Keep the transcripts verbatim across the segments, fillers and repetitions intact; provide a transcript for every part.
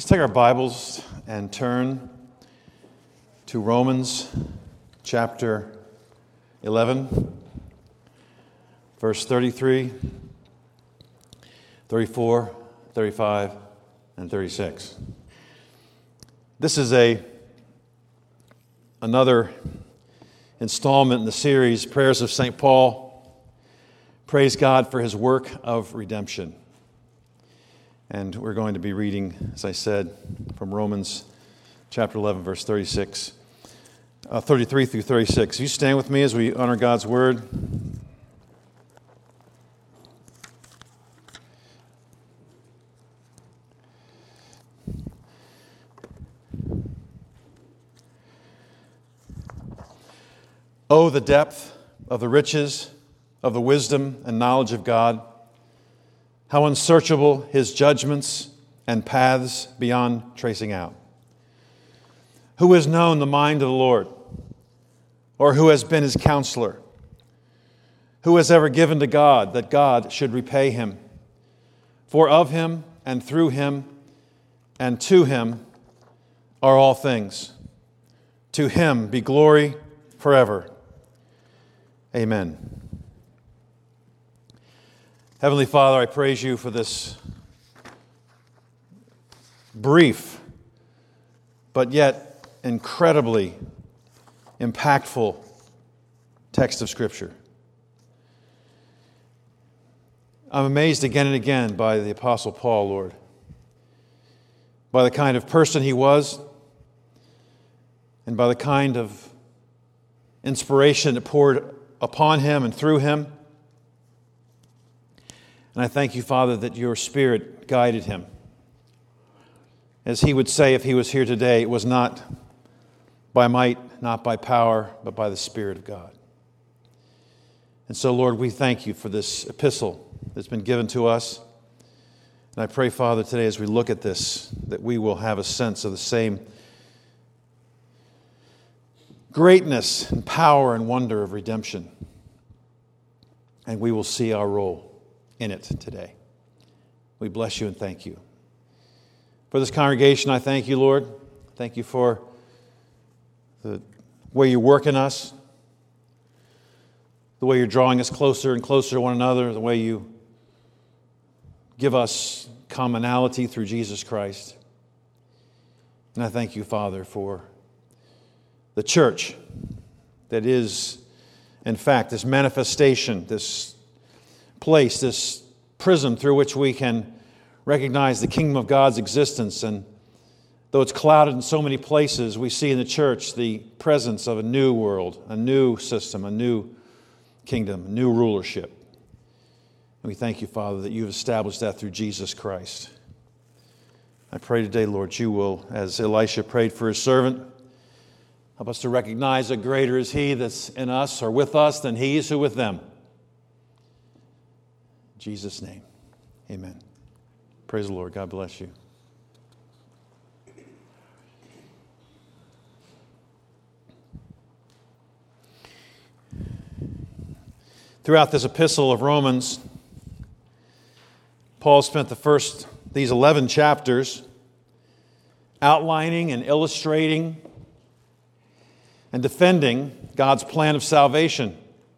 Let's take our Bibles and turn to Romans chapter eleven, verse thirty-three, thirty-four, thirty-five, and thirty-six. This is a another installment in the series, Prayers of Saint Paul. Praise God for his work of redemption. And we're going to be reading, as I said, from Romans chapter eleven, verse thirty-six, uh, thirty-three through thirty-six. You stand with me as we honor God's word. Oh, the depth of the riches of the wisdom and knowledge of God! How unsearchable his judgments and paths beyond tracing out. Who has known the mind of the Lord? Or who has been his counselor? Who has ever given to God that God should repay him? For of him and through him and to him are all things. To him be glory forever. Amen. Heavenly Father, I praise you for this brief, but yet incredibly impactful text of Scripture. I'm amazed again and again by the Apostle Paul, Lord, by the kind of person he was, and by the kind of inspiration that poured upon him and through him. And I thank you, Father, that your Spirit guided him. As he would say if he was here today, it was not by might, not by power, but by the Spirit of God. And so, Lord, we thank you for this epistle that's been given to us. And I pray, Father, today as we look at this, that we will have a sense of the same greatness and power and wonder of redemption. And we will see our role in it today. We bless you and thank you. For this congregation, I thank you, Lord. Thank you for the way you work in us, the way you're drawing us closer and closer to one another, the way you give us commonality through Jesus Christ. And I thank you, Father, for the church that is, in fact, this manifestation, this place, this prism through which we can recognize the kingdom of God's existence. And though it's clouded in so many places, we see in the church the presence of a new world, a new system, a new kingdom, a new rulership. And we thank you, Father, that you've established that through Jesus Christ. I pray today, Lord, you will, as Elisha prayed for his servant, help us to recognize that greater is he that's in us or with us than he is who with them. In Jesus' name, amen. Praise the Lord. God bless you. Throughout this epistle of Romans, Paul spent the first, these eleven chapters, outlining and illustrating and defending God's plan of salvation.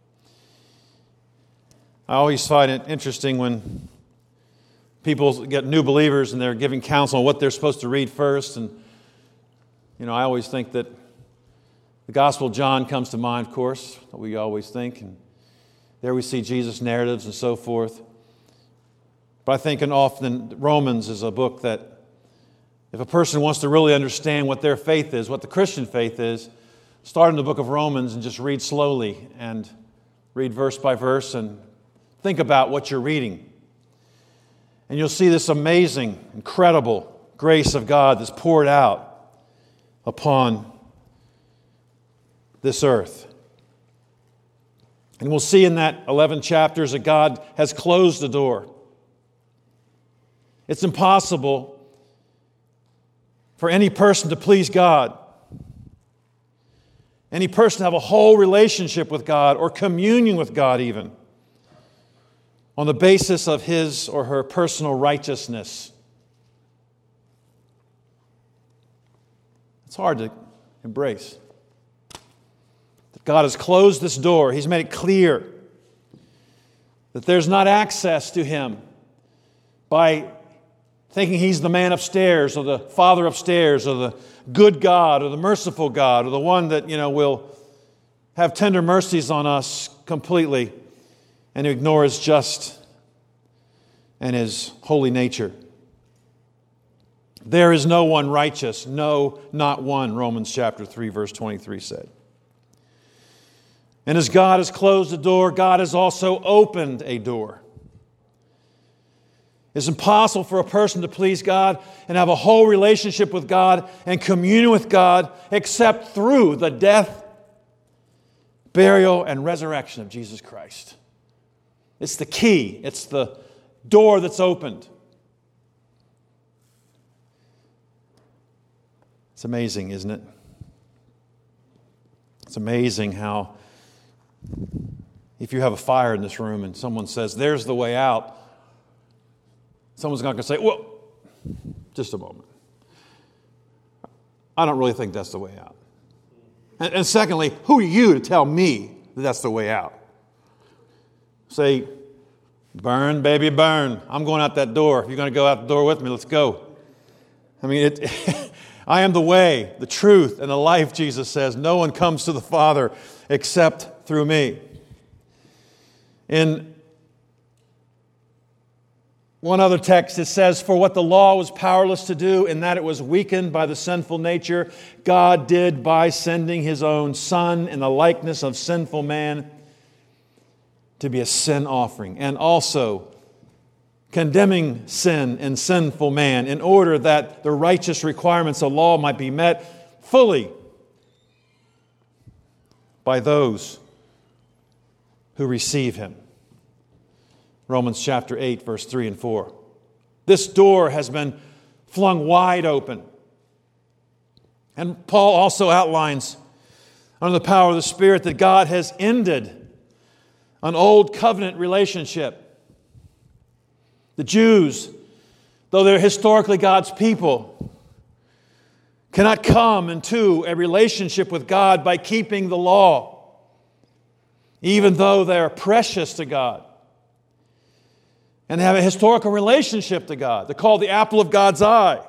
I always find it interesting when people get new believers and they're giving counsel on what they're supposed to read first. And, you know, I always think that the Gospel of John comes to mind, of course, that we always think. And there we see Jesus' narratives and so forth. But I think and often Romans is a book that if a person wants to really understand what their faith is, what the Christian faith is, start in the book of Romans and just read slowly and read verse by verse and think about what you're reading. And you'll see this amazing, incredible grace of God that's poured out upon this earth. And we'll see in that eleven chapters that God has closed the door. It's impossible for any person to please God, any person to have a whole relationship with God or communion with God even, on the basis of his or her personal righteousness. It's hard to embrace. That God has closed this door. He's made it clear that there's not access to Him by thinking He's the man upstairs or the Father upstairs or the good God or the merciful God or the one that, you know, will have tender mercies on us completely and ignore His just and His holy nature. There is no one righteous, no, not one, Romans chapter three, verse twenty-three said. And as God has closed a door, God has also opened a door. It's impossible for a person to please God and have a whole relationship with God and communion with God except through the death, burial, and resurrection of Jesus Christ. It's the key. It's the door that's opened. It's amazing, isn't it? It's amazing how if you have a fire in this room and someone says, there's the way out, someone's not going to say, well, just a moment. I don't really think that's the way out. And, and secondly, who are you to tell me that that's the way out? Say, burn, baby, burn. I'm going out that door. If you're going to go out the door with me, let's go. I mean, it, I am the way, the truth, and the life, Jesus says. No one comes to the Father except through me. In one other text, it says, for what the law was powerless to do, in that it was weakened by the sinful nature, God did by sending His own Son in the likeness of sinful man to be a sin offering, and also condemning sin and sinful man in order that the righteous requirements of law might be met fully by those who receive Him. Romans chapter eight, verse three and four. This door has been flung wide open. And Paul also outlines, under the power of the Spirit, that God has ended an old covenant relationship. The Jews, though they're historically God's people, cannot come into a relationship with God by keeping the law, even though they are precious to God and have a historical relationship to God. They're called the apple of God's eye.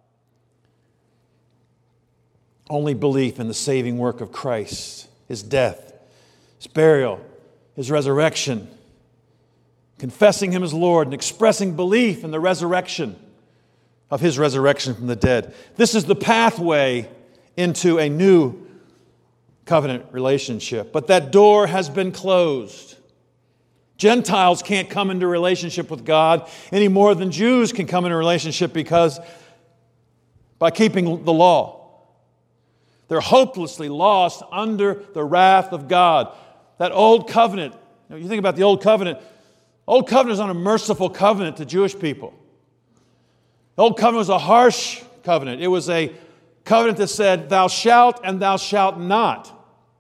Only belief in the saving work of Christ, His death, His burial, His resurrection, confessing Him as Lord and expressing belief in the resurrection of His resurrection from the dead. This is the pathway into a new covenant relationship. But that door has been closed. Gentiles can't come into relationship with God any more than Jews can come into relationship because by keeping the law. They're hopelessly lost under the wrath of God. That old covenant, you know, you think about the old covenant, Old covenant is not a merciful covenant to Jewish people. The old covenant was a harsh covenant. It was a covenant that said, thou shalt and thou shalt not.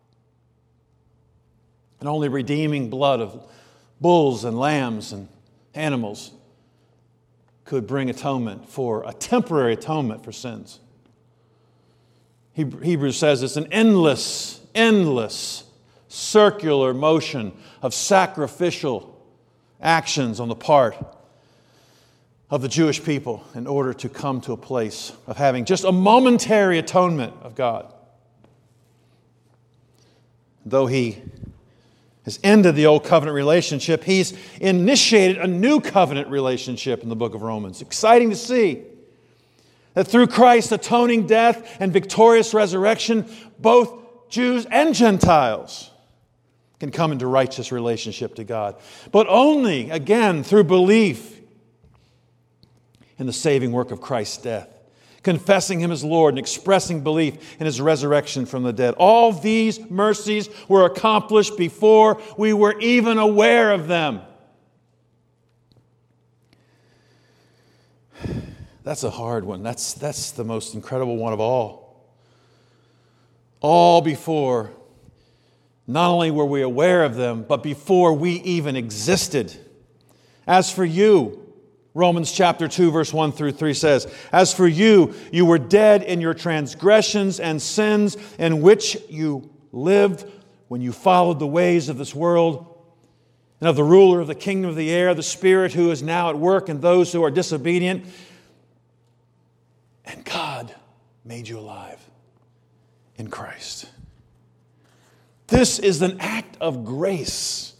And only redeeming blood of bulls and lambs and animals could bring atonement for a temporary atonement for sins. Hebrews says it's an endless, endless, circular motion of sacrificial actions on the part of the Jewish people in order to come to a place of having just a momentary atonement of God. Though He has ended the old covenant relationship, He's initiated a new covenant relationship in the book of Romans. Exciting to see that through Christ's atoning death and victorious resurrection, both Jews and Gentiles can come into righteous relationship to God. But only, again, through belief in the saving work of Christ's death, confessing Him as Lord and expressing belief in His resurrection from the dead. All these mercies were accomplished before we were even aware of them. That's a hard one. That's, that's the most incredible one of all. All before, not only were we aware of them, but before we even existed. As for you, Romans chapter two, verse one through three says, "As for you, you were dead in your transgressions and sins in which you lived when you followed the ways of this world and of the ruler of the kingdom of the air, the Spirit who is now at work in those who are disobedient. And God made you alive in Christ." This is an act of grace,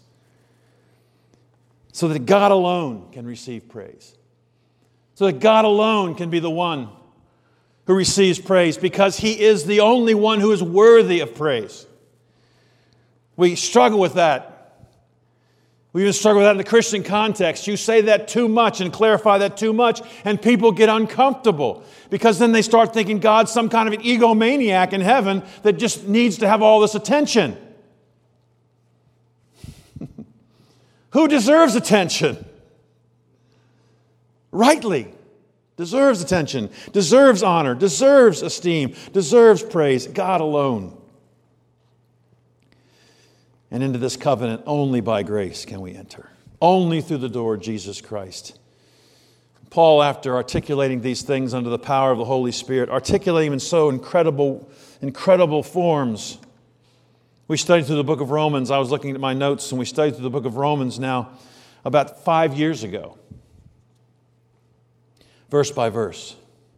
so that God alone can receive praise. So that God alone can be the one who receives praise, because He is the only one who is worthy of praise. We struggle with that. We even struggle with that in the Christian context. You say that too much and clarify that too much, and people get uncomfortable, because then they start thinking God's some kind of an egomaniac in heaven that just needs to have all this attention. Who deserves attention? Rightly deserves attention, deserves honor, deserves esteem, deserves praise. God alone. And into this covenant only by grace can we enter. Only through the door, Jesus Christ. Paul, after articulating these things under the power of the Holy Spirit, articulating them in so incredible, incredible forms. We studied through the book of Romans. I was looking at my notes, and we studied through the book of Romans now about five years ago. Verse by verse.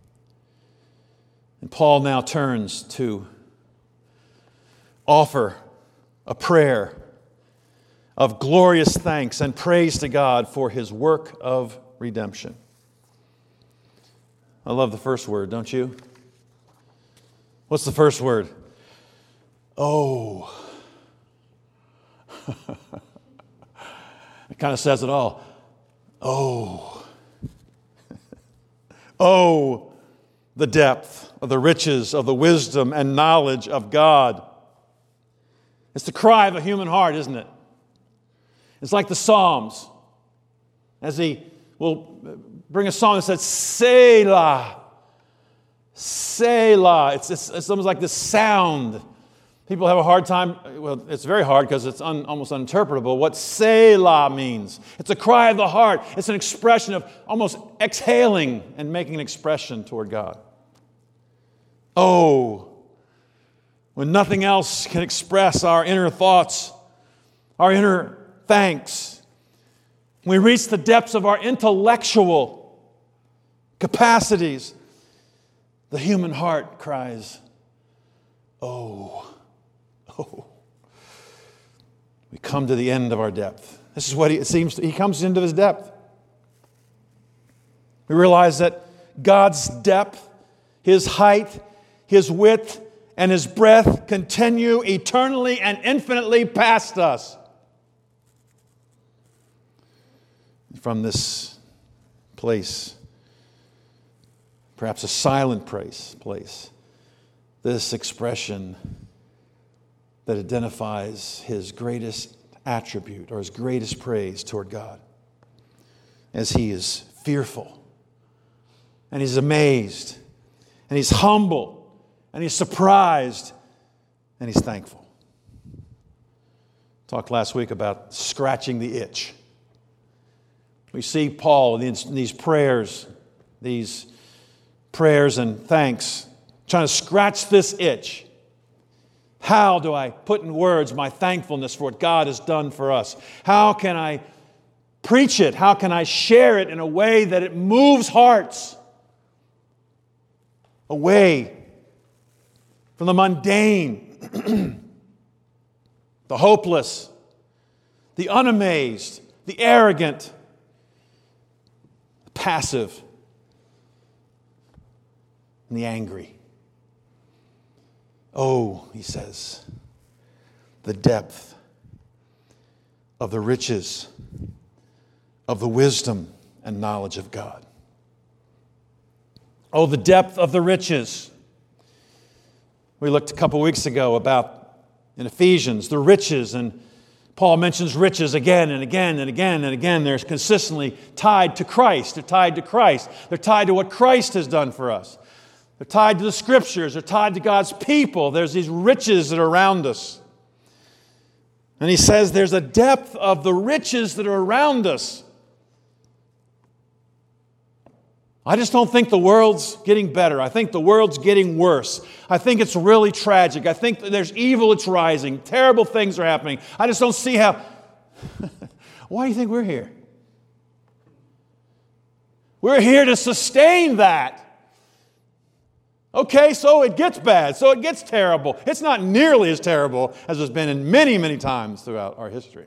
And Paul now turns to offer a prayer of glorious thanks and praise to God for His work of redemption. I love the first word, don't you? What's the first word? Oh. It kind of says it all. Oh. Oh, the depth of the riches of the wisdom and knowledge of God. It's the cry of a human heart, isn't it? It's like the Psalms. As he will bring a song that says, Selah, Selah. It's, it's, it's almost like this sound. People have a hard time, well, it's very hard because it's un, almost uninterpretable, what Selah means. It's a cry of the heart. It's an expression of almost exhaling and making an expression toward God. Oh, when nothing else can express our inner thoughts, our inner thanks. We reach the depths of our intellectual capacities. The human heart cries, oh, oh. We come to the end of our depth. This is what he, it seems, he comes into his depth. We realize that God's depth, His height, His width, and His breadth continue eternally and infinitely past us. From this place, perhaps a silent place, place, this expression that identifies His greatest attribute or His greatest praise toward God, as He is fearful, and He's amazed, and He's humble, and He's surprised, and He's thankful. Talked last week about scratching the itch. We see Paul in these prayers, these prayers and thanks, trying to scratch this itch. How do I put in words my thankfulness for what God has done for us? How can I preach it? How can I share it in a way that it moves hearts away from the mundane, the hopeless, the unamazed, the arrogant, the passive, and the angry? Oh, he says, the depth of the riches of the wisdom and knowledge of God. Oh, the depth of the riches. We looked a couple weeks ago about, in Ephesians, the riches, and Paul mentions riches again and again and again and again. They're consistently tied to Christ. They're tied to Christ. They're tied to what Christ has done for us. They're tied to the Scriptures. They're tied to God's people. There's these riches that are around us. And he says there's a depth of the riches that are around us. I just don't think the world's getting better. I think the world's getting worse. I think it's really tragic. I think that there's evil that's rising. Terrible things are happening. I just don't see how... Why do you think we're here? We're here to sustain that. Okay, so it gets bad, so it gets terrible. It's not nearly as terrible as it's been in many, many times throughout our history.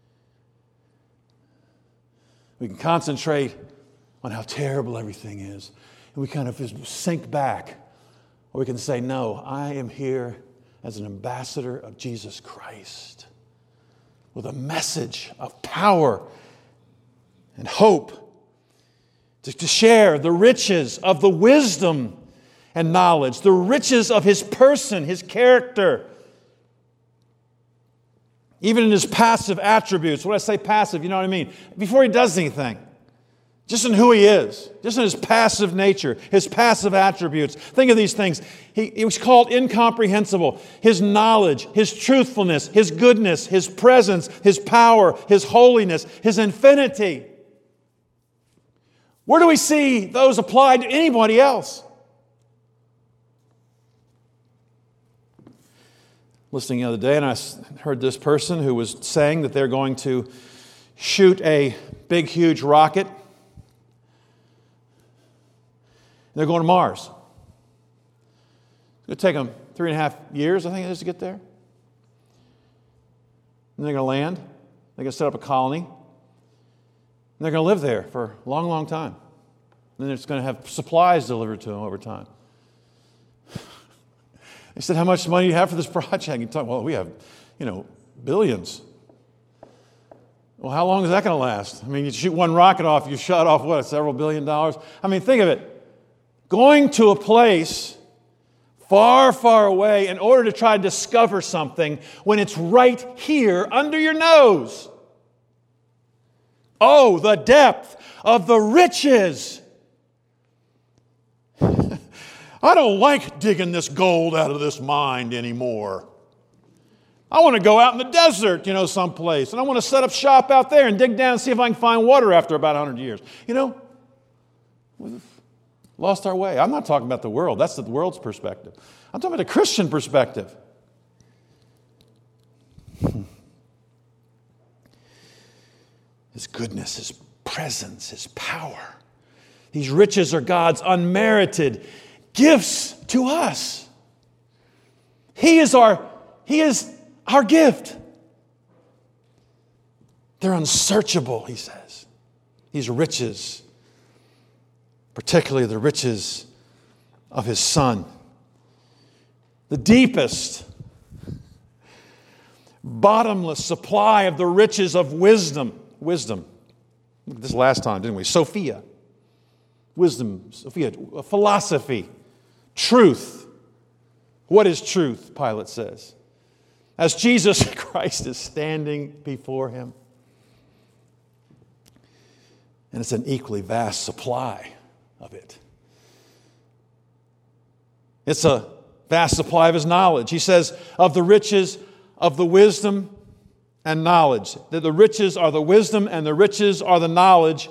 We can concentrate on how terrible everything is, and we kind of just sink back. Or we can say, no, I am here as an ambassador of Jesus Christ with a message of power and hope to, to share the riches of the wisdom and knowledge, the riches of His person, His character, even in His passive attributes. When I say passive, you know what I mean? Before He does anything, just in who He is, just in His passive nature, His passive attributes. Think of these things. He, it was called incomprehensible. His knowledge, His truthfulness, His goodness, His presence, His power, His holiness, His infinity. Where do we see those applied to anybody else? Listening the other day, and I heard this person who was saying that they're going to shoot a big, huge rocket. They're going to Mars. It's going to take them three and a half years, I think it is, to get there. And they're going to land. They're going to set up a colony. And they're going to live there for a long, long time. And then it's going to have supplies delivered to them over time. They said, how much money do you have for this project? You talk, well, we have, you know, billions. Well, how long is that going to last? I mean, you shoot one rocket off, you shot off, what, several billion dollars? I mean, think of it. Going to a place far, far away in order to try to discover something when it's right here under your nose. Oh, the depth of the riches. I don't like digging this gold out of this mine anymore. I want to go out in the desert, you know, someplace, and I want to set up shop out there and dig down and see if I can find water after about one hundred years. You know, we've lost our way. I'm not talking about the world. That's the world's perspective. I'm talking about the Christian perspective. His goodness, His presence, His power. These riches are God's unmerited gifts to us. He is our, He is our gift. They're unsearchable, He says. These riches, particularly the riches of His Son. The deepest, bottomless supply of the riches of wisdom. Wisdom. Look at this last time, didn't we? Sophia. Wisdom, Sophia. Philosophy. Truth. What is truth, Pilate says. As Jesus Christ is standing before him. And it's an equally vast supply of it. It's a vast supply of His knowledge. He says, of the riches of the wisdom and knowledge. That the riches are the wisdom and the riches are the knowledge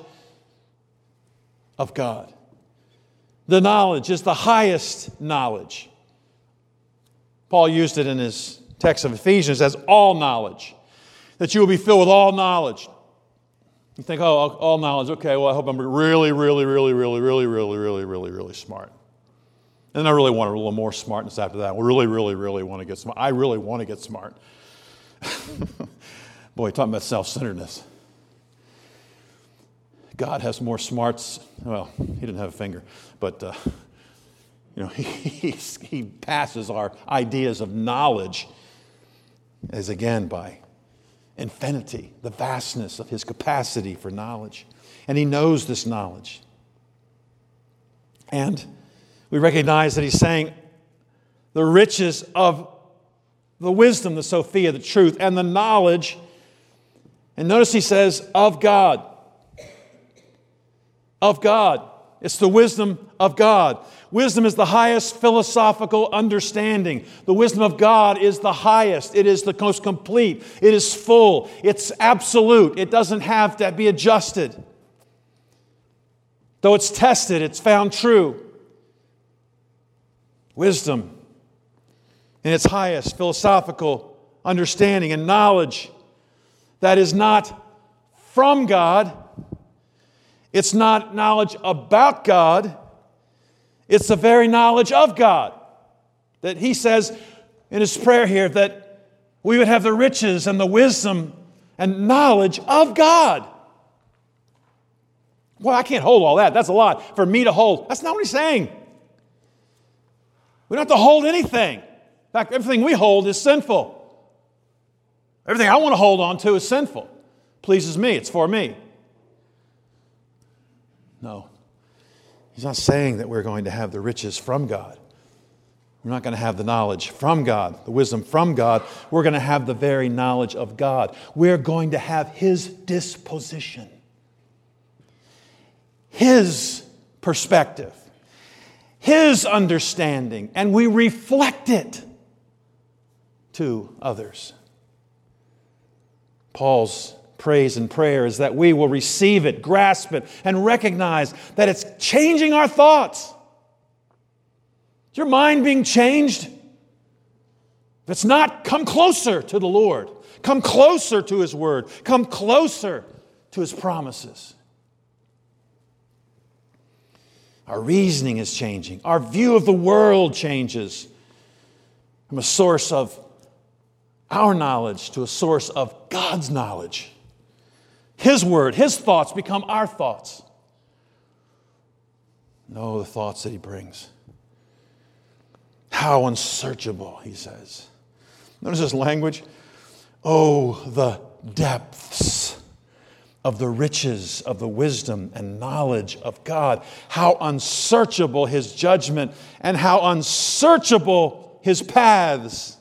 of God. The knowledge is the highest knowledge. Paul used it in his text of Ephesians as all knowledge. That you will be filled with all knowledge. You think, oh, all knowledge, okay, well, I hope I'm really, really, really, really, really, really, really, really, really smart. And then I really want a little more smartness after that. I really, really, really want to get smart. I really want to get smart. Boy, talking about self-centeredness. God has more smarts. Well, He didn't have a finger, but uh, you know, he, he he passes our ideas of knowledge as again by infinity, the vastness of His capacity for knowledge, and He knows this knowledge. And we recognize that He's saying the riches of the wisdom, the Sophia, the truth, and the knowledge. And notice He says, of God. Of God. It's the wisdom of God. Wisdom is the highest philosophical understanding. The wisdom of God is the highest. It is the most complete. It is full. It's absolute. It doesn't have to be adjusted. Though it's tested, it's found true. Wisdom in its highest philosophical understanding and knowledge that is not from God. It's not knowledge about God. It's the very knowledge of God. That he says in his prayer here that we would have the riches and the wisdom and knowledge of God. Well, I can't hold all that. That's a lot for me to hold. That's not what he's saying. We don't have to hold anything. In fact, everything we hold is sinful. Everything I want to hold on to is sinful. Pleases me. It's for me. No. He's not saying that we're going to have the riches from God. We're not going to have the knowledge from God, the wisdom from God. We're going to have the very knowledge of God. We're going to have His disposition, His perspective, His understanding, and we reflect it to others. Paul's praise and prayer is that we will receive it, grasp it, and recognize that it's changing our thoughts. Is your mind being changed? If it's not, come closer to the Lord. Come closer to His Word. Come closer to His promises. Our reasoning is changing. Our view of the world changes from a source of our knowledge to a source of God's knowledge. His Word, His thoughts become our thoughts. No, the thoughts that He brings. How unsearchable, he says. Notice this language. Oh, the depths of the riches of the wisdom and knowledge of God. How unsearchable His judgment and how unsearchable His paths.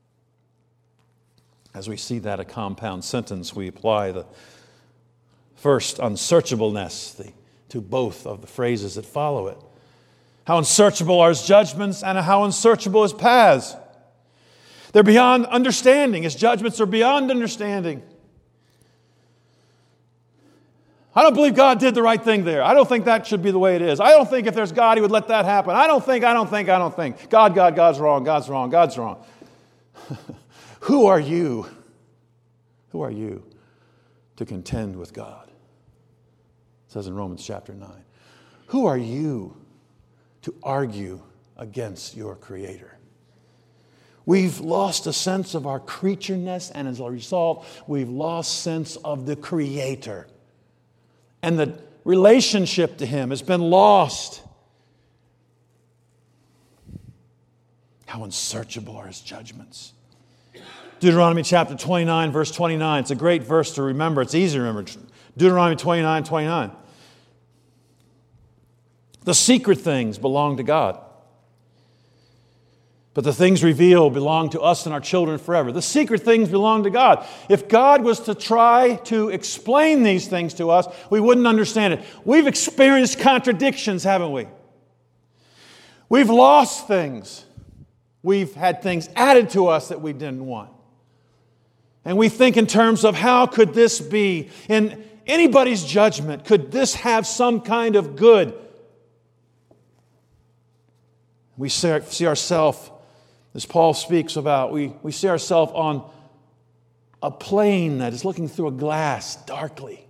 As we see that a compound sentence, we apply the first unsearchableness the, to both of the phrases that follow it. How unsearchable are His judgments and how unsearchable His paths. They're beyond understanding. His judgments are beyond understanding. I don't believe God did the right thing there. I don't think that should be the way it is. I don't think if there's God, He would let that happen. I don't think, I don't think, I don't think. God, God, God's wrong, God's wrong, God's wrong. Who are you? Who are you to contend with God? It says in Romans chapter nine. Who are you to argue against your Creator? We've lost a sense of our creatureness, and as a result, we've lost sense of the Creator. And the relationship to Him has been lost. How unsearchable are His judgments. Deuteronomy chapter twenty-nine, verse twenty-nine. It's a great verse to remember. It's easy to remember. Deuteronomy twenty-nine, twenty-nine. The secret things belong to God. But the things revealed belong to us and our children forever. The secret things belong to God. If God was to try to explain these things to us, we wouldn't understand it. We've experienced contradictions, haven't we? We've lost things. We've had things added to us that we didn't want. And we think in terms of how could this be? In anybody's judgment, could this have some kind of good? We see ourselves, as Paul speaks about, we, we see ourselves on a plane that is looking through a glass darkly.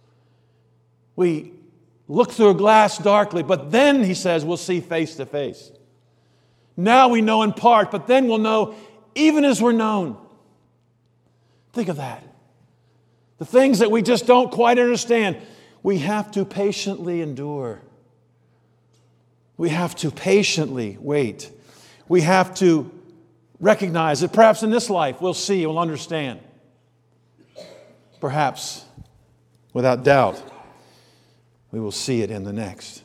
We look through a glass darkly, but then, he says, we'll see face to face. Now we know in part, but then we'll know even as we're known. Think of that. The things that we just don't quite understand, we have to patiently endure. We have to patiently wait. We have to recognize that perhaps in this life we'll see, we'll understand. Perhaps, without doubt, we will see it in the next.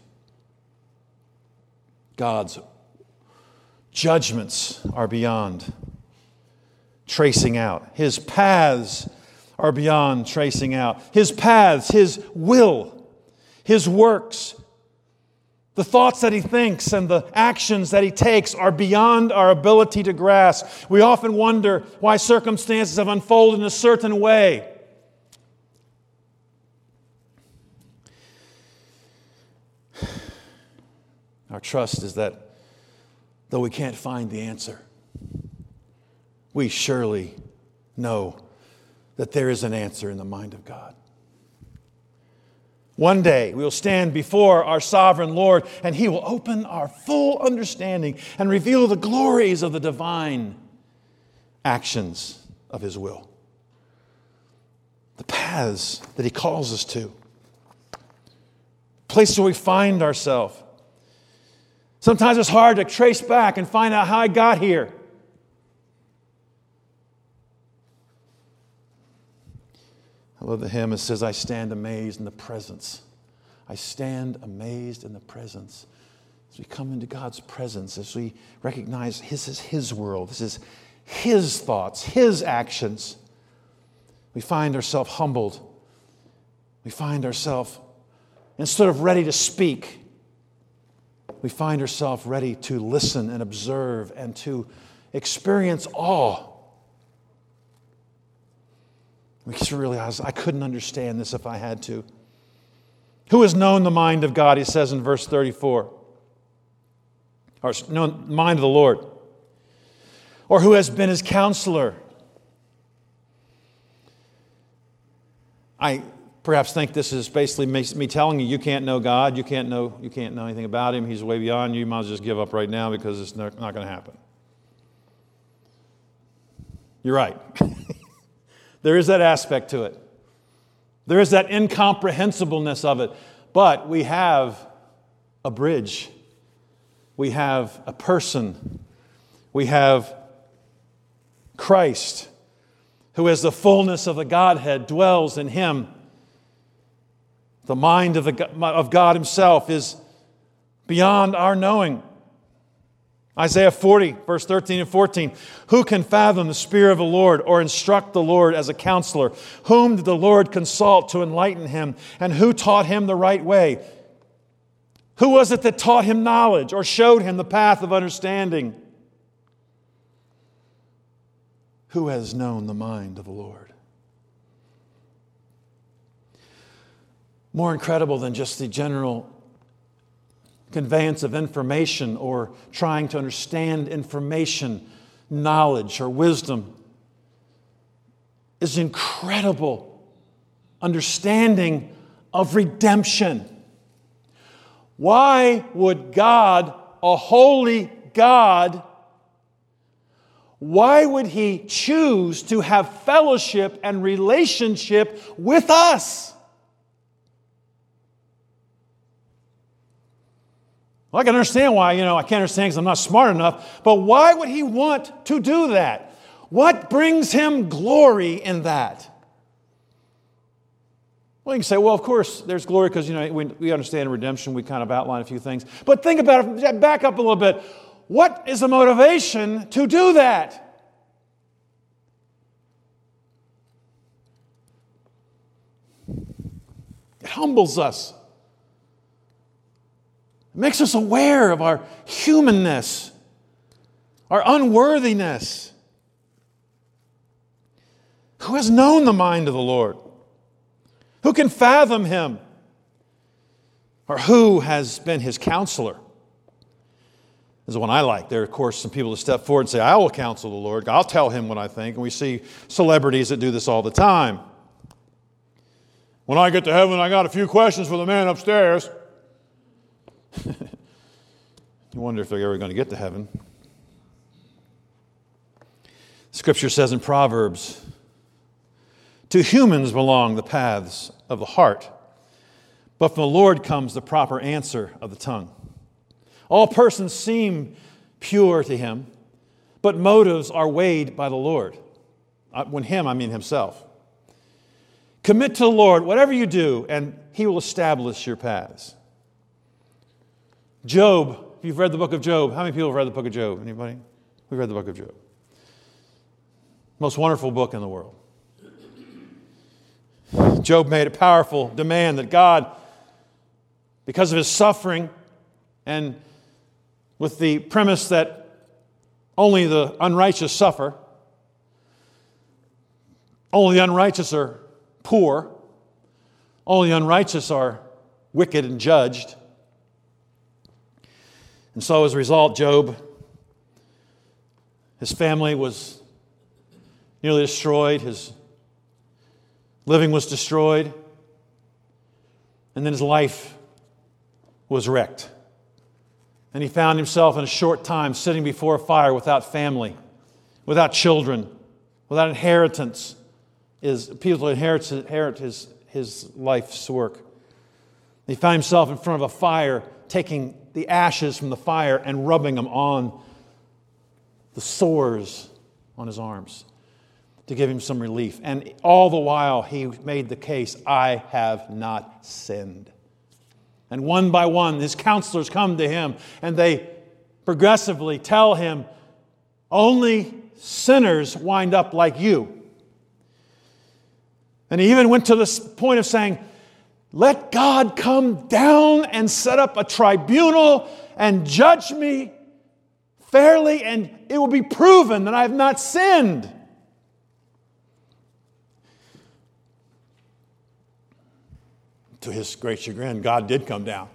God's judgments are beyond tracing out. His paths are beyond tracing out. His paths, His will, His works, the thoughts that He thinks and the actions that He takes are beyond our ability to grasp. We often wonder why circumstances have unfolded in a certain way. Our trust is that though we can't find the answer, we surely know that there is an answer in the mind of God. One day we will stand before our sovereign Lord, and He will open our full understanding and reveal the glories of the divine actions of His will. The paths that He calls us to. Places where we find ourselves. Sometimes it's hard to trace back and find out how I got here. I love the hymn. It says, I stand amazed in the presence. I stand amazed in the presence. As we come into God's presence, as we recognize His is His world, this is His thoughts, His actions, we find ourselves humbled. We find ourselves, instead of ready to speak, we find ourselves ready to listen and observe and to experience awe. We just realize I couldn't understand this if I had to. Who has known the mind of God, he says in verse thirty-four. Or known the mind of the Lord. Or who has been His counselor. I perhaps think this is basically me telling you, you can't know God, you can't know, you can't know anything about Him, He's way beyond you, you might as well just give up right now because it's not, not going to happen. You're right. There is that aspect to it. There is that incomprehensibleness of it. But we have a bridge. We have a person. We have Christ, who as the fullness of the Godhead dwells in Him. The mind of, the, of God Himself is beyond our knowing. Isaiah forty, verse thirteen and fourteen. Who can fathom the Spirit of the Lord or instruct the Lord as a counselor? Whom did the Lord consult to enlighten him? And who taught him the right way? Who was it that taught him knowledge or showed him the path of understanding? Who has known the mind of the Lord? More incredible than just the general conveyance of information or trying to understand information, knowledge, or wisdom is incredible understanding of redemption. Why would God, a holy God, why would He choose to have fellowship and relationship with us? Well, I can understand why, you know, I can't understand because I'm not smart enough, but why would He want to do that? What brings Him glory in that? Well, you can say, well, of course, there's glory because, you know, we, we understand redemption. We kind of outline a few things. But think about it, back up a little bit. What is the motivation to do that? It humbles us. It makes us aware of our humanness, our unworthiness. Who has known the mind of the Lord? Who can fathom Him? Or who has been His counselor? This is the one I like. There are, of course, some people that step forward and say, I will counsel the Lord. I'll tell Him what I think. And we see celebrities that do this all the time. When I get to heaven, I got a few questions for the man upstairs. You wonder if they're ever going to get to heaven. Scripture says in Proverbs, to humans belong the paths of the heart, but from the Lord comes the proper answer of the tongue. All persons seem pure to Him, but motives are weighed by the Lord. When Him, I mean Himself. Commit to the Lord whatever you do, and He will establish your paths. Job, if you've read the book of Job, how many people have read the book of Job? Anybody? We've read the book of Job. Most wonderful book in the world. Job made a powerful demand that God, because of his suffering, and with the premise that only the unrighteous suffer, only the unrighteous are poor, only the unrighteous are wicked and judged. And so as a result, Job, his family was nearly destroyed. His living was destroyed. And then his life was wrecked. And he found himself in a short time sitting before a fire without family, without children, without inheritance, is people to inherit, inherit his, his life's work. He found himself in front of a fire, taking the ashes from the fire and rubbing them on the sores on his arms to give him some relief. And all the while he made the case, I have not sinned. And one by one, his counselors come to him and they progressively tell him, only sinners wind up like you. And he even went to the point of saying, let God come down and set up a tribunal and judge me fairly, and it will be proven that I have not sinned. To his great chagrin, God did come down.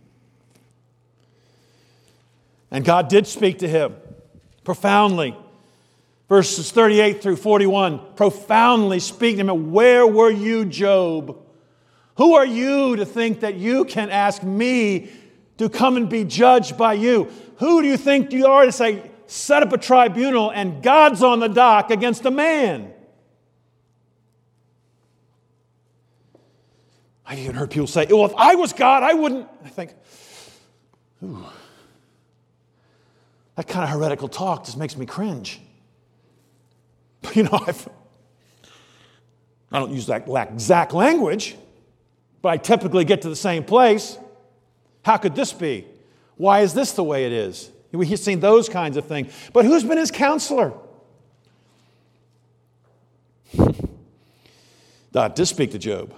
And God did speak to him profoundly. Verses thirty-eight through forty-one, profoundly speaking to him. Where were you, Job? Who are you to think that you can ask me to come and be judged by you? Who do you think you are to say, set up a tribunal and God's on the dock against a man? I've even heard people say, well, if I was God, I wouldn't. I think, ooh, that kind of heretical talk just makes me cringe. But, you know, I've, I don't use that exact language, but I typically get to the same place. How could this be? Why is this the way it is? We've seen those kinds of things. But who's been his counselor? God did speak to Job.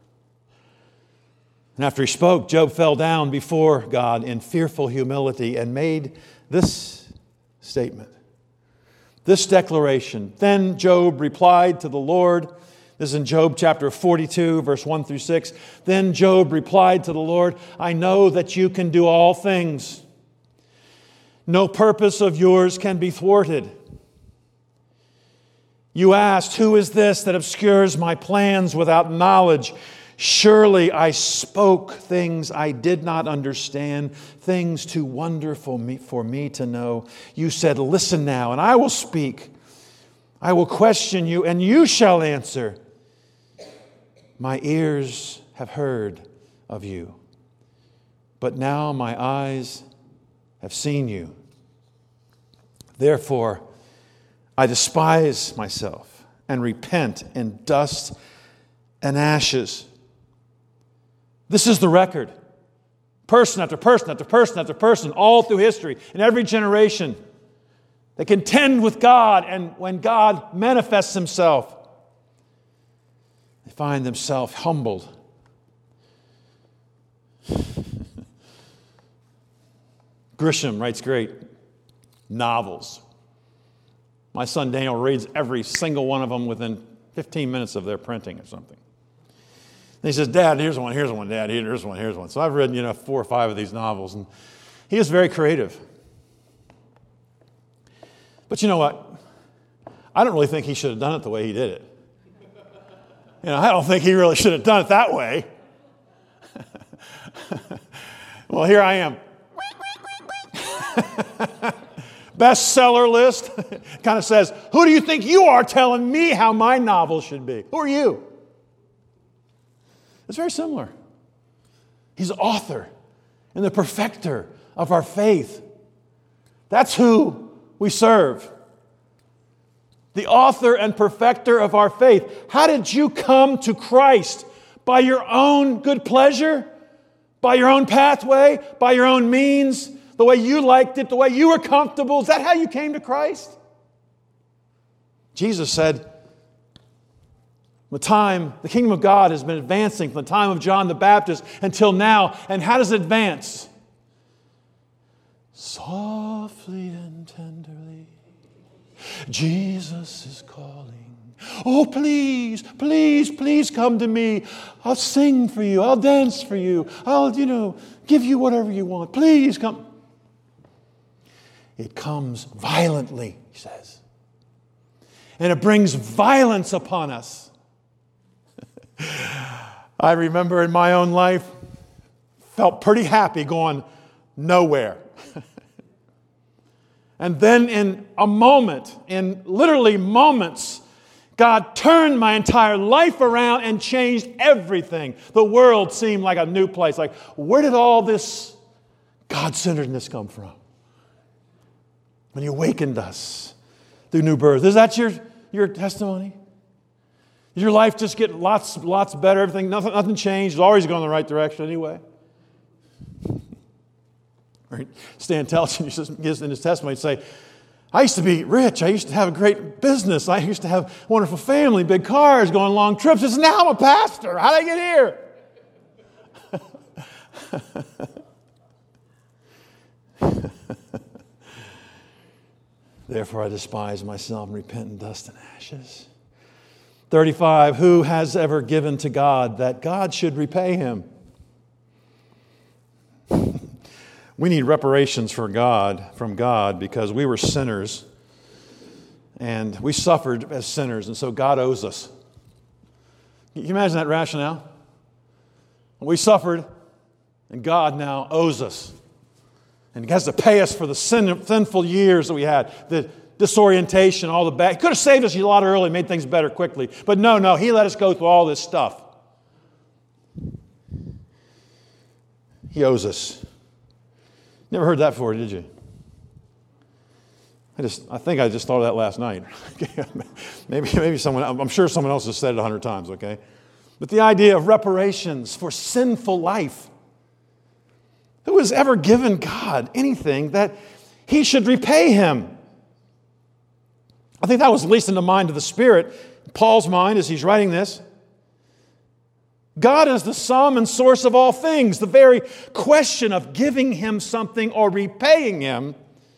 And after he spoke, Job fell down before God in fearful humility and made this statement, this declaration. Then Job replied to the Lord. This is in Job chapter forty-two, verse one through six. Then Job replied to the Lord, I know that you can do all things. No purpose of yours can be thwarted. You asked, who is this that obscures my plans without knowledge? Surely I spoke things I did not understand, things too wonderful for me to know. You said, listen now, and I will speak. I will question you, and you shall answer. My ears have heard of you, but now my eyes have seen you. Therefore, I despise myself and repent in dust and ashes. This is the record. Person after person after person after person, all through history, in every generation. They contend with God, and when God manifests himself, they find themselves humbled. Grisham writes great novels. My son Daniel reads every single one of them within fifteen minutes of their printing or something. And he says, Dad, here's one, here's one, Dad, here's one, here's one. So I've read, you know, four or five of these novels, and he is very creative. But you know what? I don't really think he should have done it the way he did it. You know, I don't think he really should have done it that way. Well, here I am. Bestseller list. Kind of says, who do you think you are telling me how my novel should be? Who are you? It's very similar. He's the author and the perfecter of our faith. That's who we serve. The author and perfecter of our faith. How did you come to Christ? By your own good pleasure? By your own pathway? By your own means? The way you liked it? The way you were comfortable? Is that how you came to Christ? Jesus said, the time, the kingdom of God has been advancing from the time of John the Baptist until now. And how does it advance? Softly and tenderly, Jesus is calling. Oh, please, please, please come to me. I'll sing for you. I'll dance for you. I'll, you know, give you whatever you want. Please come. it comes violently, he says. And it brings violence upon us. I remember in my own life, felt pretty happy going nowhere. And then in a moment, in literally moments, God turned my entire life around and changed everything. The world seemed like a new place. Like, where did all this God-centeredness come from? When He awakened us through new birth. Is that your, your testimony? Did your life just get lots, lots better? Everything, nothing, nothing changed. It's always going in the right direction anyway. Right? Stan Telchin gives in his testimony to say, I used to be rich. I used to have a great business. I used to have a wonderful family, big cars, going long trips. It's now I'm a pastor. How did I get here? Therefore I despise myself and repent in dust and ashes. thirty-five, who has ever given to God that God should repay him? We need reparations for God, from God, because we were sinners and we suffered as sinners, and so God owes us. Can you imagine that rationale? We suffered and God now owes us. And He has to pay us for the sin, sinful years that we had, the disorientation, all the bad. He could have saved us a lot early, made things better quickly. But no, no, He let us go through all this stuff. He owes us. Never heard that before, did you? I just, I think I just thought of that last night. maybe, maybe someone, I'm sure someone else has said it a hundred times, okay? But the idea of reparations for sinful life. Who has ever given God anything that He should repay him? I think that was at least in the mind of the Spirit, Paul's mind as he's writing this. God is the sum and source of all things. The very question of giving Him something or repaying Him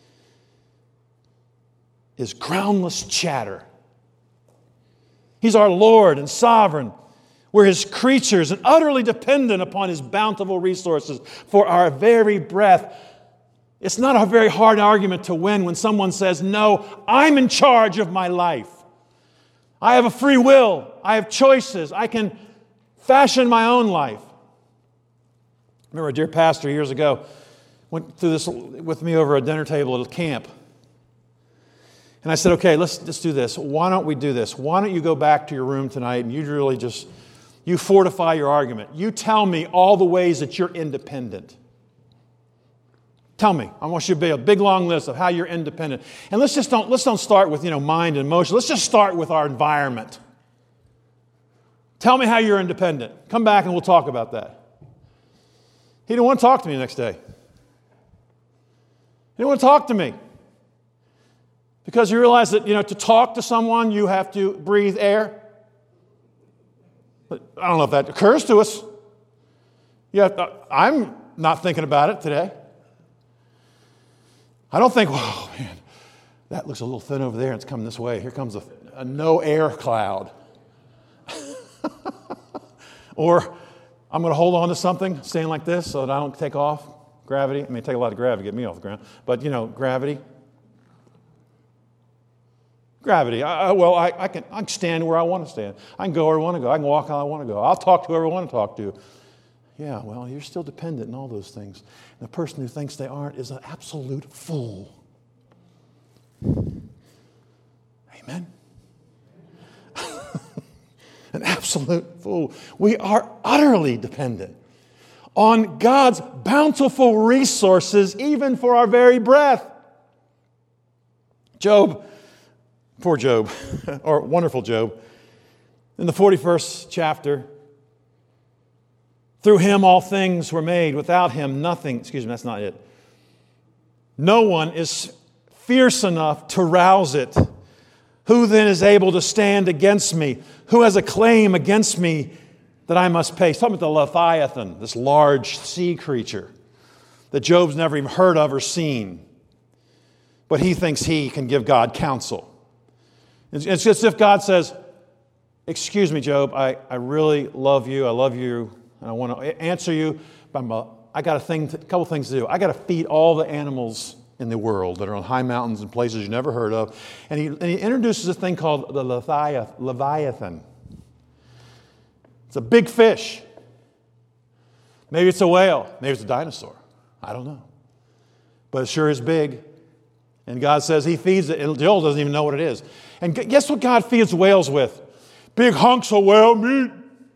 is groundless chatter. He's our Lord and sovereign. We're His creatures and utterly dependent upon His bountiful resources for our very breath. It's not a very hard argument to win when someone says, no, I'm in charge of my life. I have a free will. I have choices. I can fashion my own life. I remember a dear pastor years ago went through this with me over a dinner table at a camp. And I said, okay, let's let's do this. Why don't we do this? Why don't you go back to your room tonight and you really just, you fortify your argument. You tell me all the ways that you're independent. Tell me. I want you to be a big long list of how you're independent. And let's just don't let's don't start with, you know, mind and emotion. Let's just start with our environment. Tell me how you're independent. Come back and we'll talk about that. He didn't want to talk to me the next day. He didn't want to talk to me. Because you realize that, you know, to talk to someone, you have to breathe air. But I don't know if that occurs to us. You have to, I'm not thinking about it today. I don't think, oh, man, that looks a little thin over there and it's coming this way. Here comes a, a no air cloud. Or I'm going to hold on to something, stand like this so that I don't take off. Gravity. It may take a lot of gravity to get me off the ground. But, you know, gravity. Gravity. I, well, I, I, can, I can stand where I want to stand. I can go where I want to go. I can walk how I want to go. I'll talk to whoever I want to talk to. Yeah, well, you're still dependent in all those things. And the person who thinks they aren't is an absolute fool. Amen? An absolute fool. We are utterly dependent on God's bountiful resources, even for our very breath. Job, poor Job, or wonderful Job, in the forty-first chapter, through Him all things were made. Without Him nothing, excuse me, that's not it. No one is fierce enough to rouse it. Who then is able to stand against me? Who has a claim against me that I must pay? He's talking about the Leviathan, this large sea creature that Job's never even heard of or seen. But he thinks he can give God counsel. It's just as if God says, excuse me, Job, I, I really love you. I love you. And I want to answer you. But I'm a, I got a, thing to, a couple things to do. I got to feed all the animals in the world that are on high mountains and places you never heard of. And he, and he introduces a thing called the Leviathan. It's a big fish. Maybe it's a whale. Maybe it's a dinosaur. I don't know. But it sure is big. And God says he feeds it. And Joel doesn't even know what it is. And guess what God feeds whales with? Big hunks of whale meat.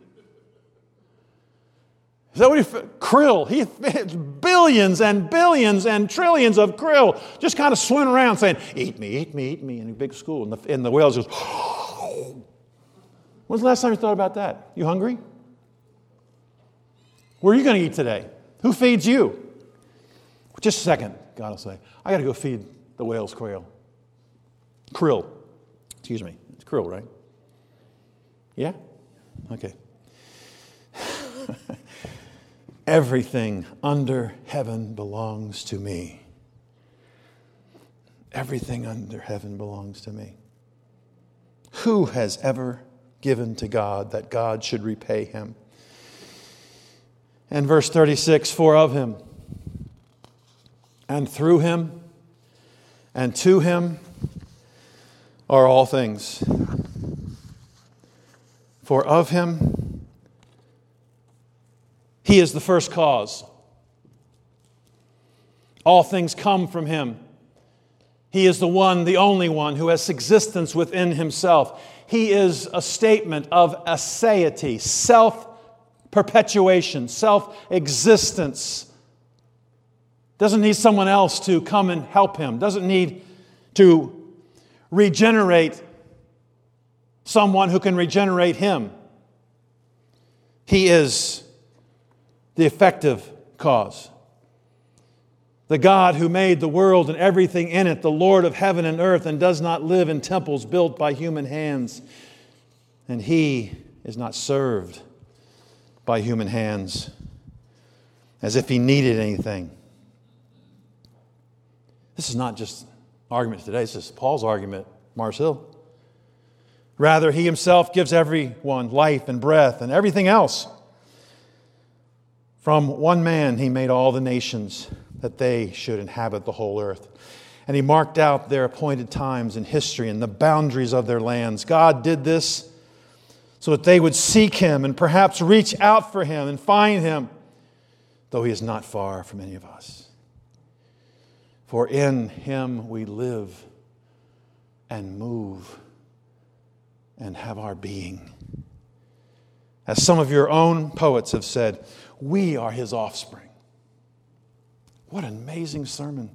Is that what he krill? He feeds billions and billions and trillions of krill just kind of swimming around saying, eat me, eat me, eat me in a big school. And the, and the whales just, when's the last time you thought about that? You hungry? Where are you going to eat today? Who feeds you? Just a second, God will say, I got to go feed the whales quail. Krill. Excuse me. It's krill, right? Yeah? Okay. Everything under heaven belongs to me. Everything under heaven belongs to me. Who has ever given to God that God should repay him? And verse thirty-six, for of him, and through him, and to him are all things. For of him, he is the first cause. All things come from him. He is the one, the only one, who has existence within himself. He is a statement of aseity, self-perpetuation, self-existence. Doesn't need someone else to come and help him. Doesn't need to regenerate someone who can regenerate him. He is the effective cause. The God who made the world and everything in it, the Lord of heaven and earth, and does not live in temples built by human hands. And he is not served by human hands as if he needed anything. This is not just argument today. This is Paul's argument, Mars Hill. Rather, he himself gives everyone life and breath and everything else. From one man he made all the nations that they should inhabit the whole earth. And he marked out their appointed times in history and the boundaries of their lands. God did this so that they would seek him and perhaps reach out for him and find him, though he is not far from any of us. For in him we live and move and have our being. As some of your own poets have said, we are his offspring. What an amazing sermon.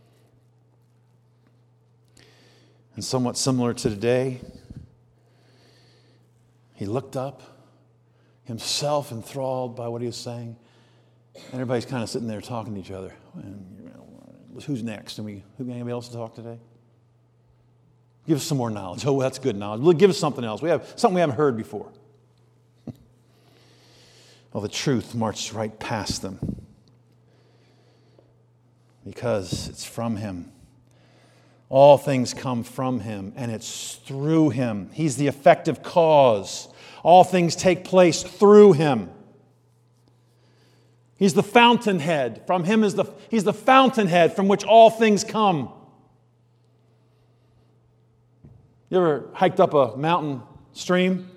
And somewhat similar to today, he looked up, himself enthralled by what he was saying. And everybody's kind of sitting there talking to each other. And, you know, who's next? And we, who anybody else to talk today? Give us some more knowledge. Oh, that's good knowledge. Give us something else. We have something we haven't heard before. Well, the truth marched right past them because it's from him. All things come from him, and it's through him. He's the effective cause. All things take place through him. He's the fountainhead. From him is the he's the fountainhead from which all things come. You ever hiked up a mountain stream?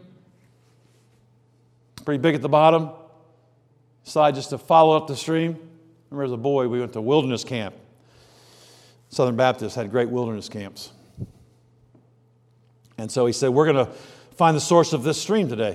Pretty big at the bottom. Decided just to follow up the stream. Remember as a boy, we went to wilderness camp. Southern Baptists had great wilderness camps. And so he said, we're going to find the source of this stream today.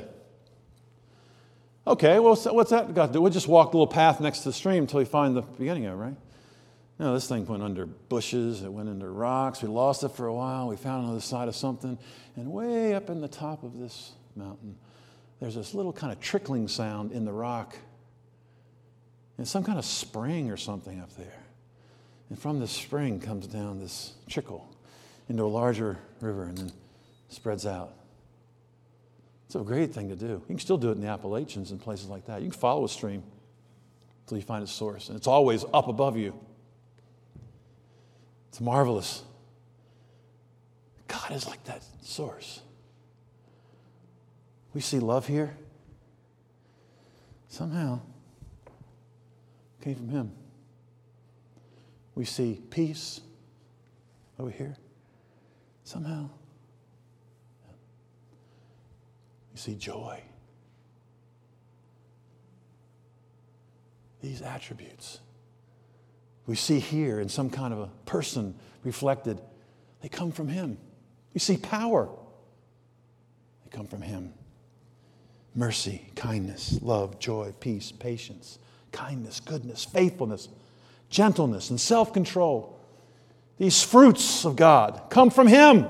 Okay, well, what's that got to do? We'll just walk the little path next to the stream until we find the beginning of it, right? No, this thing went under bushes. It went under rocks. We lost it for a while. We found it on the side of something. And way up in the top of this mountain, there's this little kind of trickling sound in the rock. And some kind of spring or something up there. And from this spring comes down this trickle into a larger river and then spreads out. It's a great thing to do. You can still do it in the Appalachians and places like that. You can follow a stream until you find its source. And it's always up above you. It's marvelous. God is like that source. We see love here. Somehow came from him. we see peace over here. Somehow, we see joy. These attributes we see here in some kind of a person reflected, they come from Him. We see power. They come from Him. Mercy, kindness, love, joy, peace, patience, kindness, goodness, faithfulness, gentleness, and self-control. These fruits of God come from Him.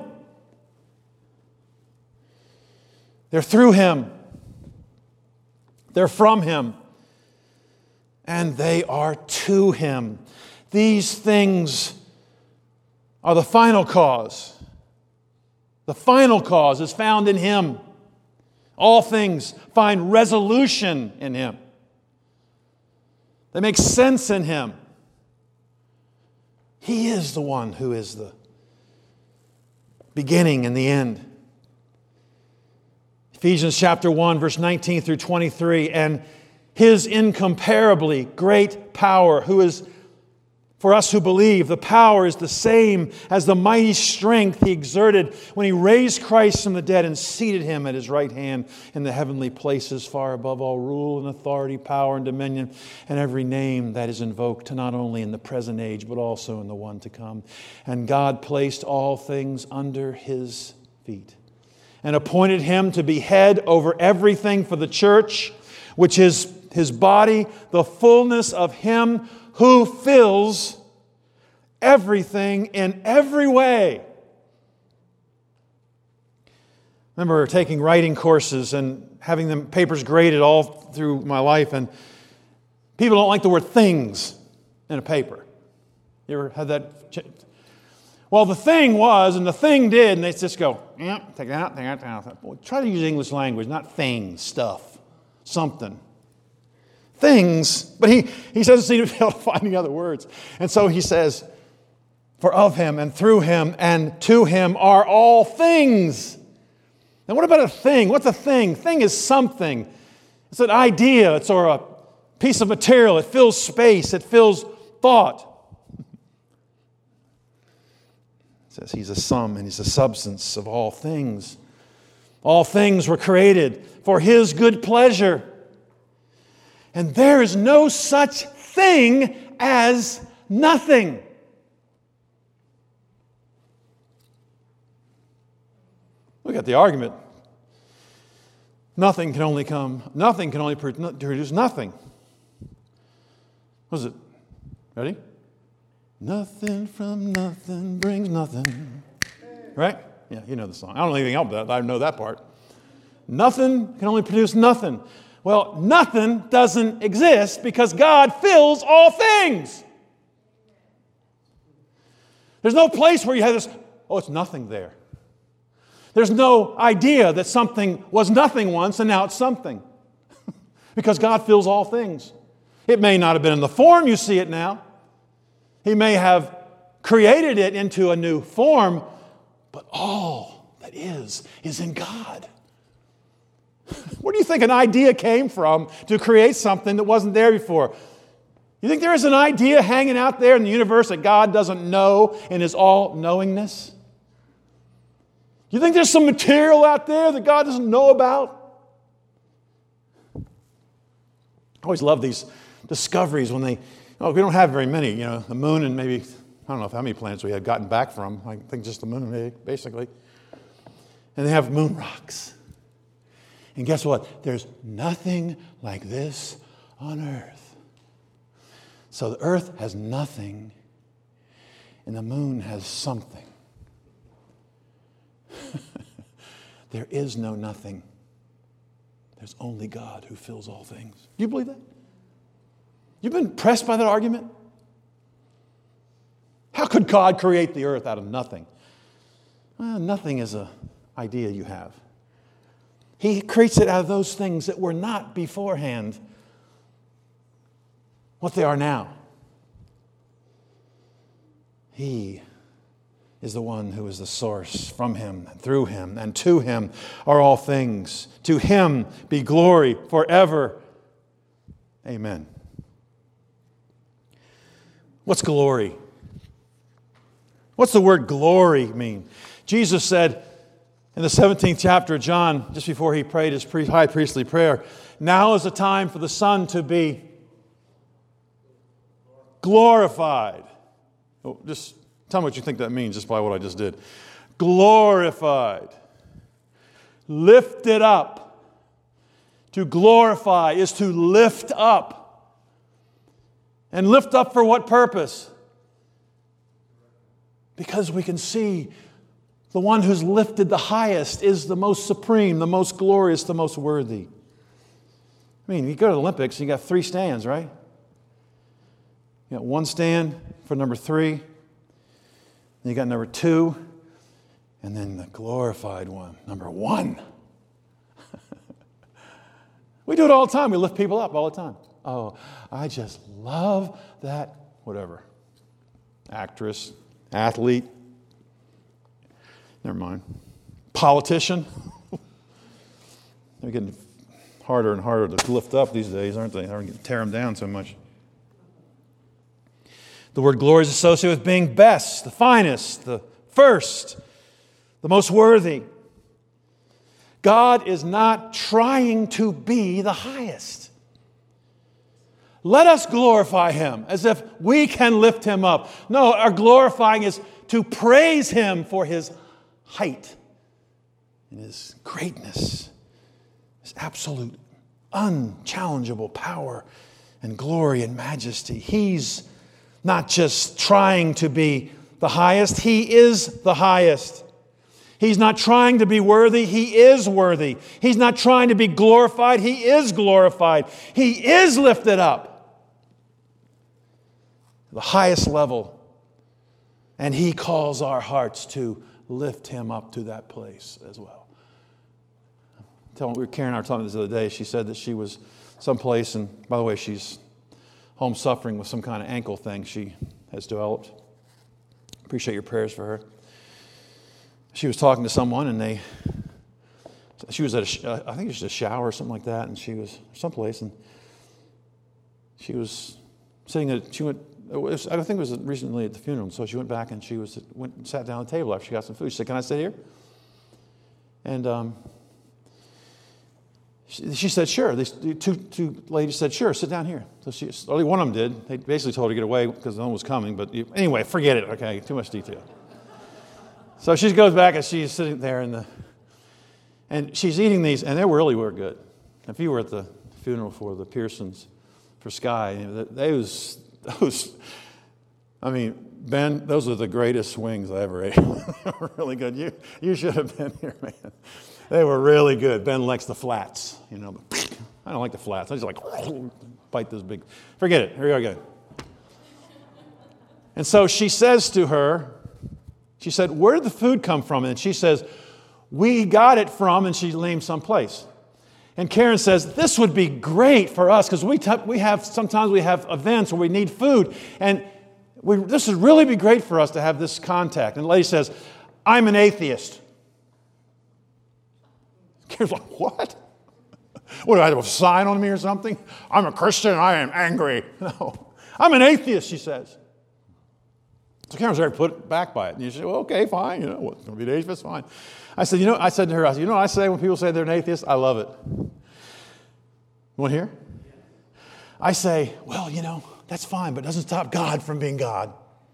They're through Him. They're from Him. And they are to Him. These things are the final cause. The final cause is found in Him. All things find resolution in Him. They make sense in Him. He is the one who is the beginning and the end. Ephesians chapter one, verse nineteen through twenty-three, and His incomparably great power, who is, for us who believe, the power is the same as the mighty strength He exerted when He raised Christ from the dead and seated Him at His right hand in the heavenly places, far above all rule and authority, power and dominion, and every name that is invoked, not only in the present age, but also in the one to come. And God placed all things under His feet and appointed Him to be head over everything for the church, which is His body, the fullness of Him who fills everything in every way. I remember taking writing courses and having them papers graded all through my life, and people don't like the word things in a paper. You ever had that? Well, the thing was, and the thing did, and they just go, yeah, take that out, take that out. Well, try to use English language, not things, stuff, something. Things, but he, he doesn't seem to be able to find any other words. And so he says, for of Him and through Him and to Him are all things. Now what about a thing? What's a thing? Thing is something. It's an idea. It's or a piece of material. It fills space. It fills thought. It says He's a sum and He's a substance of all things. All things were created for His good pleasure. And there is no such thing as nothing. Look at the argument. Nothing can only come, nothing can only produce nothing. What is it? Ready? Nothing from nothing brings nothing. Right? Yeah, you know the song. I don't know anything else but that. I know that part. Nothing can only produce nothing. Well, nothing doesn't exist because God fills all things. There's no place where you have this, oh, it's nothing there. There's no idea that something was nothing once and now it's something. Because God fills all things. It may not have been in the form you see it now. He may have created it into a new form, but all that is, is in God. Where do you think an idea came from to create something that wasn't there before? You think there is an idea hanging out there in the universe that God doesn't know in His all-knowingness? You think there's some material out there that God doesn't know about? I always love these discoveries when they, oh, we don't have very many, you know, the moon and maybe, I don't know how many planets we have gotten back from. I think just the moon, basically. And they have moon rocks. And guess what? There's nothing like this on earth. So the earth has nothing, and the moon has something. There is no nothing. There's only God who fills all things. Do you believe that? You've been pressed by that argument? How could God create the earth out of nothing? Well, nothing is an idea you have. He creates it out of those things that were not beforehand what they are now. He is the one who is the source. From Him, and through Him, and to Him are all things. To Him be glory forever. Amen. What's glory What's the word glory mean? Jesus said in the seventeenth chapter of John, just before he prayed his high priestly prayer, now is the time for the Son to be glorified. Oh, just tell me what you think that means just by what I just did. Glorified. Lifted up. To glorify is to lift up. And lift up for what purpose? Because we can see the one who's lifted the highest is the most supreme, the most glorious, the most worthy. I mean, you go to the Olympics, you got three stands, right? You got one stand for number three, then you got number two, and then the glorified one, number one. We do it all the time. We lift people up all the time. Oh, I just love that, whatever. Actress, athlete, never mind. Politician. They're getting harder and harder to lift up these days, aren't they? They're going to tear them down so much. The word glory is associated with being best, the finest, the first, the most worthy. God is not trying to be the highest. Let us glorify Him as if we can lift Him up. No, our glorifying is to praise Him for His height and His greatness, His absolute, unchallengeable power and glory and majesty. He's not just trying to be the highest, He is the highest. He's not trying to be worthy, He is worthy. He's not trying to be glorified, He is glorified. He is lifted up. The highest level. And He calls our hearts to lift Him up to that place as well. Tell me, we were Karen and I were talking this the other day. She said that she was someplace, and by the way, she's home suffering with some kind of ankle thing she has developed. Appreciate your prayers for her. She was talking to someone, and they, she was at a, I think it was a shower or something like that, and she was someplace, and she was sitting at, she went, it was, I think it was recently at the funeral, so she went back and she was went and sat down at the table after she got some food. She said, "Can I sit here?" And um, she, she said, "Sure." These two two ladies said, "Sure, sit down here." So she, only one of them did. They basically told her to get away because no one was coming. But you, anyway, forget it. Okay, too much detail. So she goes back and she's sitting there in the, and she's eating these, and they really were good. If you were at the funeral for the Pearsons, for Sky, you know, those, those, I mean, Ben, those are the greatest wings I ever ate. They were really good. You, you should have been here, man. They were really good. Ben likes the flats, you know. I don't like the flats. I just like bite those big. Forget it. Here we go again. And so she says to her, she said, "Where did the food come from?" And she says, "We got it from," and she named some place. And Karen says, "This would be great for us because we t- we have sometimes we have events where we need food, and we, this would really be great for us to have this contact." And the lady says, "I'm an atheist." Karen's like, "What? What, do I have a sign on me or something? I'm a Christian and I am angry." No, "I'm an atheist," she says. So Karen's very put back by it. And you say, "Well, okay, fine. You know, what's going to be an atheist? Fine." I said, you know, I said to her, I said, "You know what I say when people say they're an atheist? I love it." You want to hear? I say, "Well, you know, that's fine, but it doesn't stop God from being God.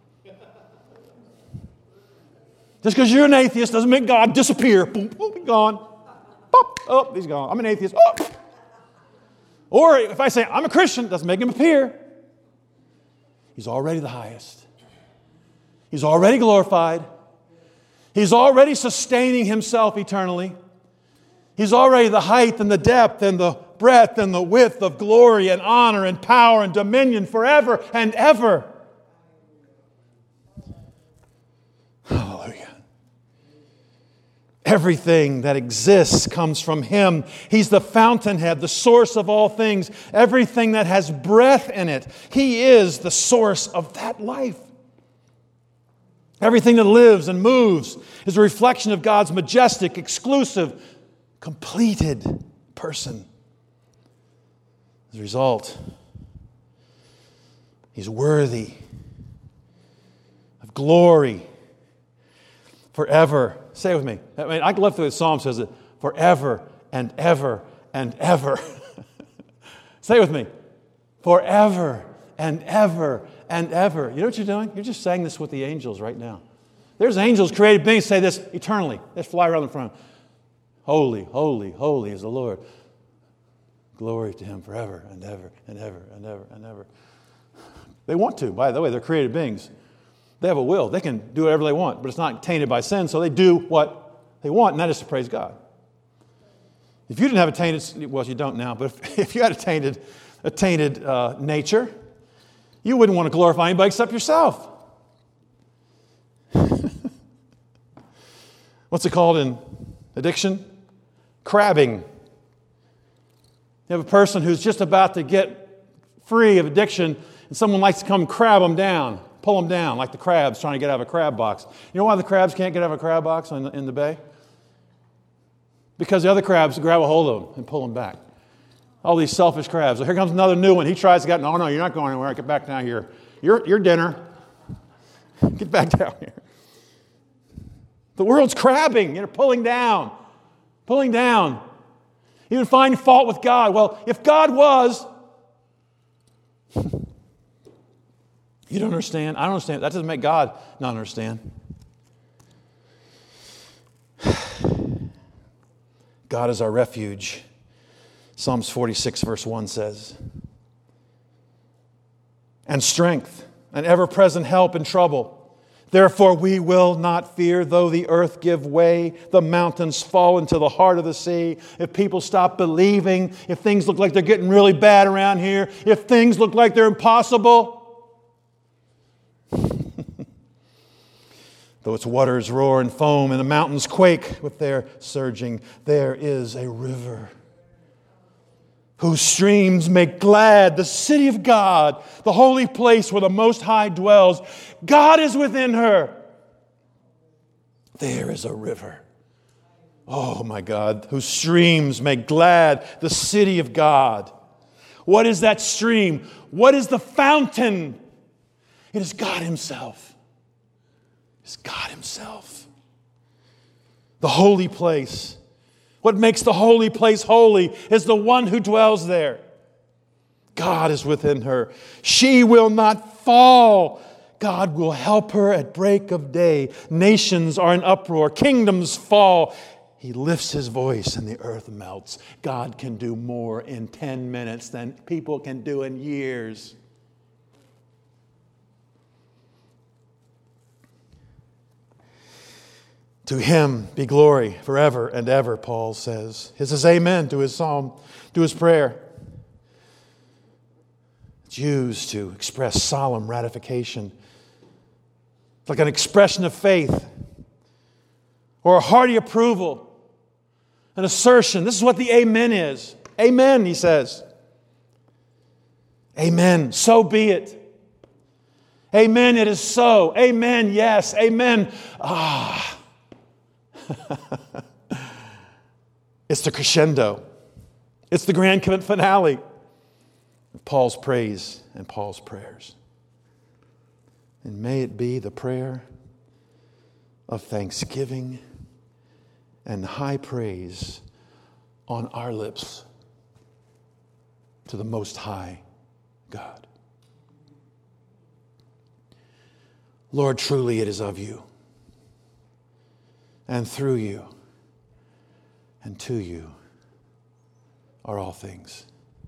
Just because you're an atheist doesn't make God disappear. Boom, boom, he's gone. Pop, oh, he's gone. I'm an atheist. Oh. Or if I say I'm a Christian, doesn't make him appear. He's already the highest. He's already glorified. He's already sustaining Himself eternally. He's already the height and the depth and the breadth and the width of glory and honor and power and dominion forever and ever." Hallelujah. Everything that exists comes from Him. He's the fountainhead, the source of all things. Everything that has breath in it, He is the source of that life. Everything that lives and moves is a reflection of God's majestic, exclusive, completed person. As a result, He's worthy of glory Forever. Say it with me. I mean, I love the way the Psalm says it. Forever and ever and ever. Say it with me. Forever and ever and ever. You know what you're doing? You're just saying this with the angels right now. There's angels, created beings, say this eternally. They fly around the front. Holy, holy, holy is the Lord. Glory to Him forever and ever and ever and ever and ever. They want to, by the way. They're created beings. They have a will. They can do whatever they want, but it's not tainted by sin, so they do what they want, and that is to praise God. If you didn't have a tainted, well, you don't now, but if, if you had a tainted, a tainted uh, nature, you wouldn't want to glorify anybody except yourself. What's it called in addiction? Crabbing. You have a person who's just about to get free of addiction, and someone likes to come crab them down, pull them down, like the crabs trying to get out of a crab box. You know why the crabs can't get out of a crab box in the, in the bay? Because the other crabs grab a hold of them and pull them back. All these selfish crabs. So here comes another new one. He tries to get, no, no, you're not going anywhere. Get back down here. Your, your dinner. Get back down here. The world's crabbing, you know, pulling down. Pulling down. Even find fault with God. Well, if God was, you don't understand. I don't understand. That doesn't make God not understand. God is our refuge. Psalms forty-six verse one says, and strength, an ever-present help in trouble. Therefore we will not fear, though the earth give way, the mountains fall into the heart of the sea. If people stop believing, if things look like they're getting really bad around here, if things look like they're impossible, though its waters roar and foam and the mountains quake with their surging, there is a river whose streams make glad the city of God, the holy place where the Most High dwells. God is within her. There is a river. Oh my God, whose streams make glad the city of God. What is that stream? What is the fountain? It is God Himself. It's God Himself. The holy place. What makes the holy place holy is the one who dwells there. God is within her. She will not fall. God will help her at break of day. Nations are in uproar. Kingdoms fall. He lifts His voice and the earth melts. God can do more in ten minutes than people can do in years. To Him be glory forever and ever, Paul says. His is amen to his psalm, to his prayer. It's used to express solemn ratification. It's like an expression of faith or a hearty approval, an assertion. This is what the amen is. Amen, he says. Amen, so be it. Amen, it is so. Amen, yes. Amen. Ah. It's the crescendo. It's the grand finale of Paul's praise and Paul's prayers. And may it be the prayer of thanksgiving and high praise on our lips to the Most High God. Lord, truly it is of You, and through You, and to You are all things.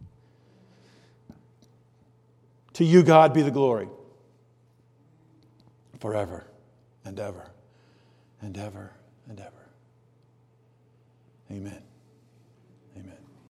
To You, God, be the glory forever and ever and ever and ever. Amen.